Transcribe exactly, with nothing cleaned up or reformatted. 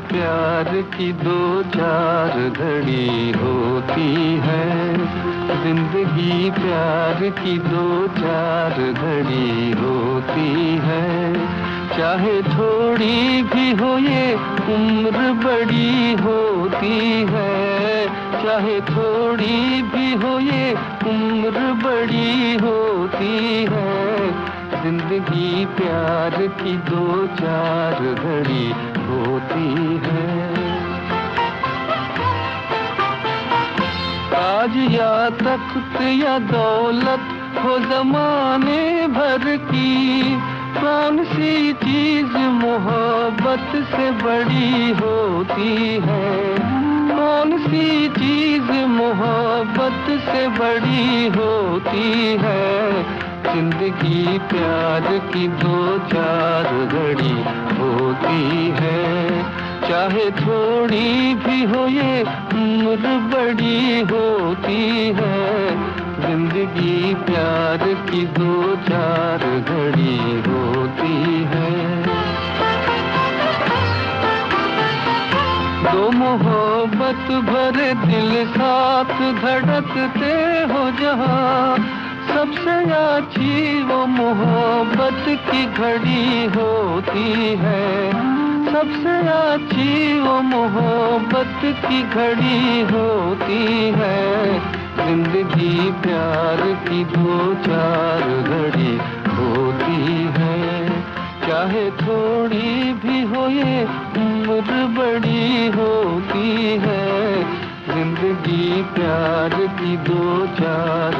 प्यार की दो चार घड़ी होती है। जिंदगी प्यार की दो चार घड़ी होती है। चाहे थोड़ी भी हो ये उम्र बड़ी होती है। चाहे थोड़ी भी हो ये उम्र बड़ी होती है। जिंदगी प्यार की दो चार घड़ी होती है। ताज या तख्त या दौलत हो ज़माने भर की, कौन सी चीज मोहब्बत से बड़ी होती है। कौन सी चीज मोहब्बत से बड़ी होती है। जिंदगी प्यार की दो चार घड़ी होती है। चाहे थोड़ी भी हो ये उम्र बड़ी होती है। जिंदगी प्यार की दो चार घड़ी होती है। दो मोहब्बत भरे दिल साथ धड़कते हो जहाँ, सबसे अच्छी वो मोहब्बत की घड़ी होती है। सबसे अच्छी वो मोहब्बत की घड़ी होती है। जिंदगी प्यार की दो चार घड़ी होती है। चाहे थोड़ी भी हो ये उम्र बड़ी होती है। जिंदगी प्यार की दो चार